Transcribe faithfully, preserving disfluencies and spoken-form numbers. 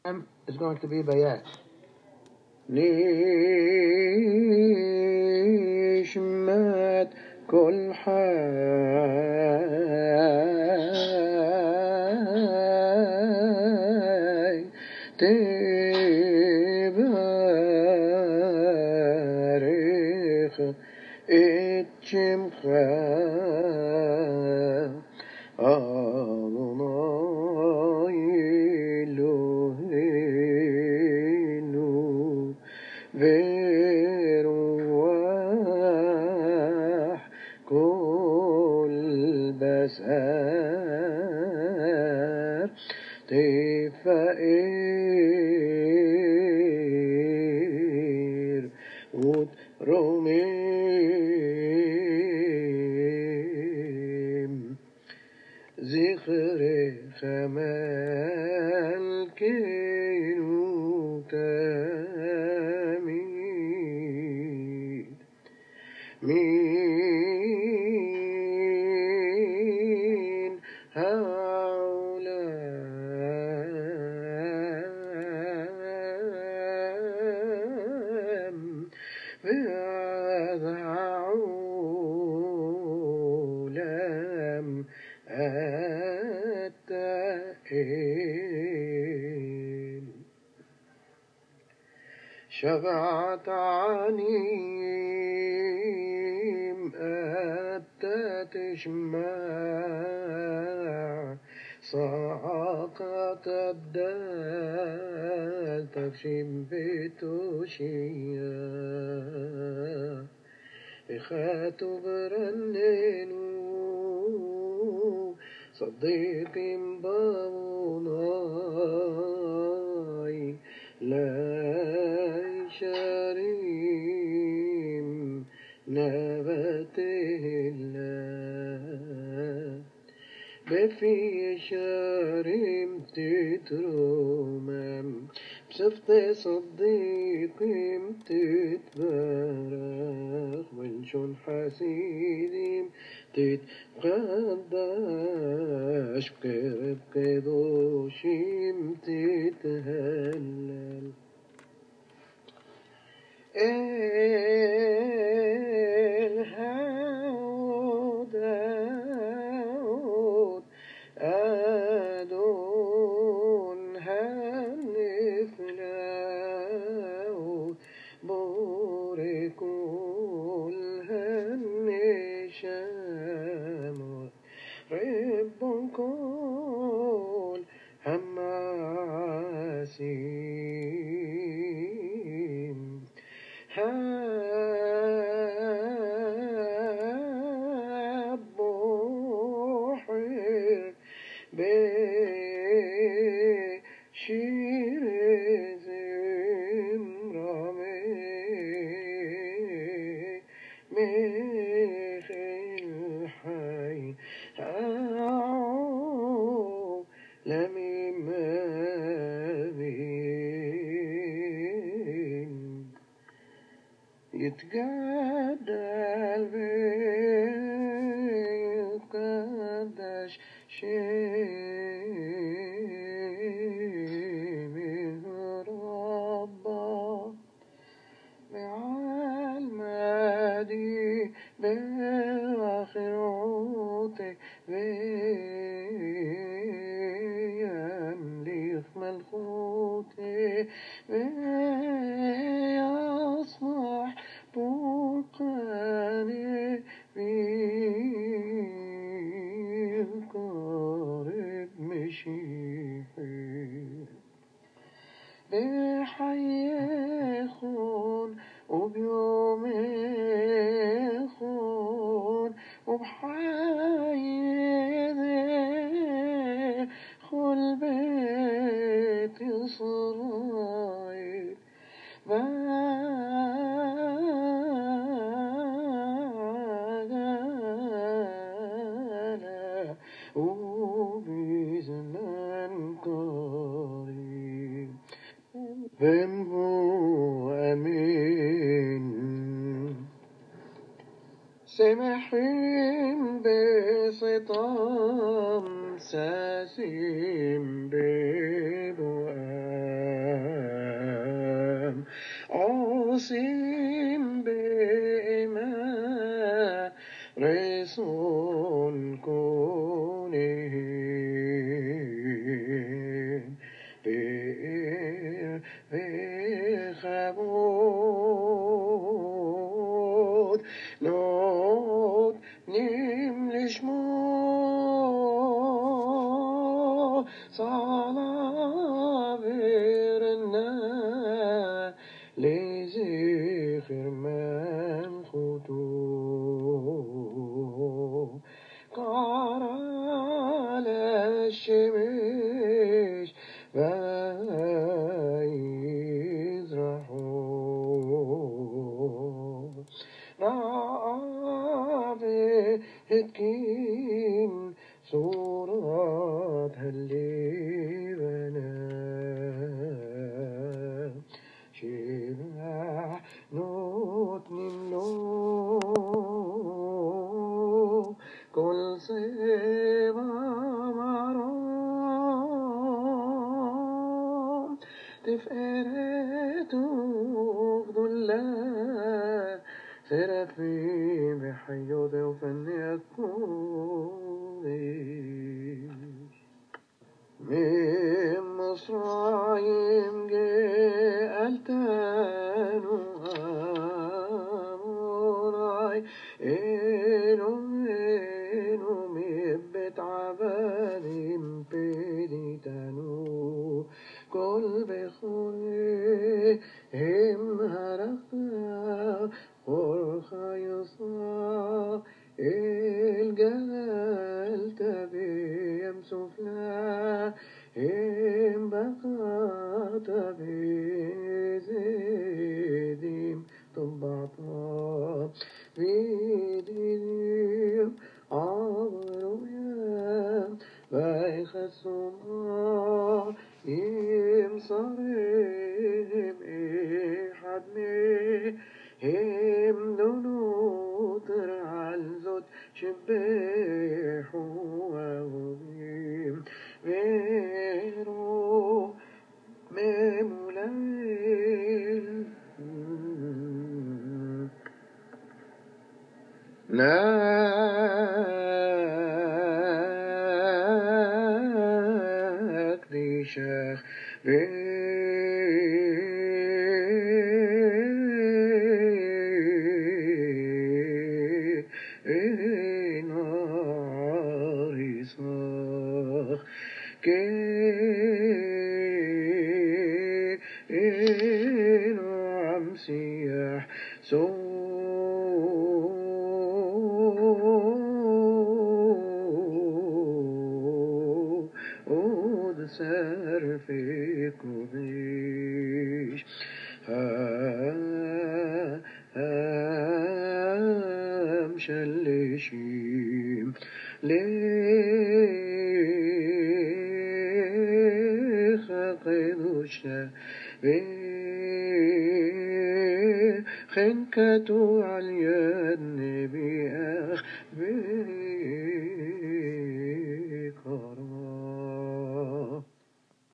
is going to be bayat. نشمت كل حي تبارك اتشمخ برواح كل بسار تفائر وتروميم زخر خمال كينو تامين مين هؤلاء بهذا علام التائين شفعت عنيم أتى تشمع صعقت الدال تفشم بتوشيا إخاتو برننو صديقي مباوناي لا شريم نبته الله بفي شريم تترومم بصفت صديقي تتبارك ونشون حسيديم تتقدش بقرب قدوشيم تتهلل الهود أدون هنفلاو بوركو الهنشام ربكم كل هماسيم هبوحر بشير زمرامي مخل حي أعو لمي مبين يتقدل بالقدش شيم ربا بعلمادي بآخروتك ويملك ملكوتك ويصنع برقاني بالقارب مشيحي بحيخون وبيوم يخون وبحي خل بيت إسرائيل بغالا وبزمان قريب بمهو أمين سمحين بسطام ساسيم ببؤام עושים באימה רצון כהן פאר וכבוד נותנים לשמו صلاة ورنا لذكر ملكوته قرى الشمس ويزرعون رابطين صورة اللبنة شبع نوتن له كل صبا مرام تفقرت وغدلا سرافيم بحيوت وفن يكون من مصرايم جالتان واموراي إنو إنو مبت عبادين بليتانو كل بخوري هم هرقا ورخا يصا الجلال تبيم سفلا هم بقى تبيزيديم طبعطا فيديم عبرويا بايخسوما يم صريم إحدمي هم دونوتر عالزوت شبيح وغبيم غيرو ممولين ناك شيخ كين عم سياح سود سر في كوبيش هام شلشيم ليخ قدوشة خنكتو على اليد نبي أخبري